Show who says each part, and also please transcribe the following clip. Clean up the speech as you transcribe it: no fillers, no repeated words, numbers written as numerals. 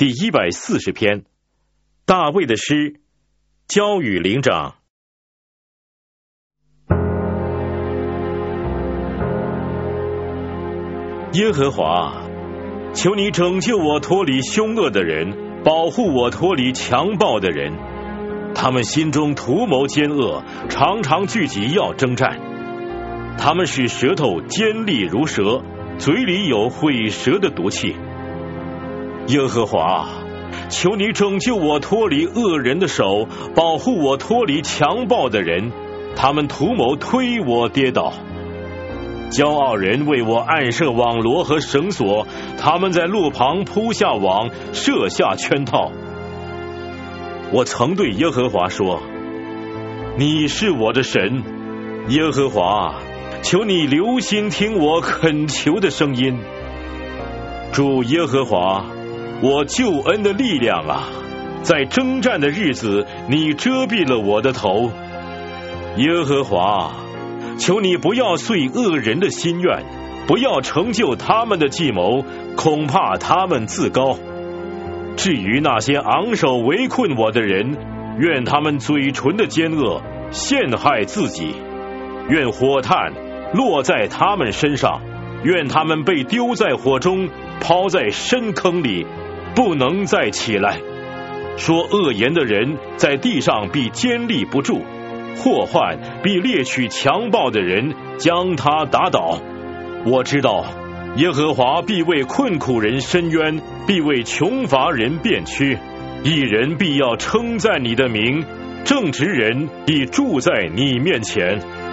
Speaker 1: 第140篇，大卫的诗，交与灵长。耶和华，求你拯救我脱离凶恶的人，保护我脱离强暴的人。他们心中图谋奸恶，常常聚集要征战。他们使舌头尖利如蛇，嘴里有毁舌的毒气。耶和华，求你拯救我脱离恶人的手，保护我脱离强暴的人。他们图谋推我跌倒。骄傲人为我暗设网罗和绳索，他们在路旁铺下网，设下圈套。我曾对耶和华说，你是我的神，耶和华，求你留心听我恳求的声音。主耶和华，我救恩的力量啊，在征战的日子，你遮蔽了我的头。耶和华，求你不要遂恶人的心愿，不要成就他们的计谋，恐怕他们自高。至于那些昂首围困我的人，愿他们嘴唇的奸恶陷害自己，愿火炭落在他们身上，愿他们被丢在火中，抛在深坑里，不能再起来。说恶言的人在地上必坚立不住，祸患必猎取强暴的人，将他打倒。我知道耶和华必为困苦人伸冤，必为穷乏人辩屈。义人必要称赞你的名，正直人必住在你面前。